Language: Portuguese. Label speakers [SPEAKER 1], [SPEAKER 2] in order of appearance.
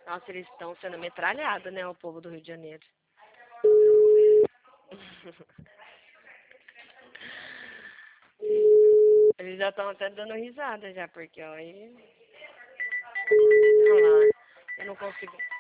[SPEAKER 1] Nossa, eles estão sendo metralhados, né, o povo do Rio de Janeiro. Eles já estão até dando risada já, porque, ó, aí... Olha lá, eu não consigo...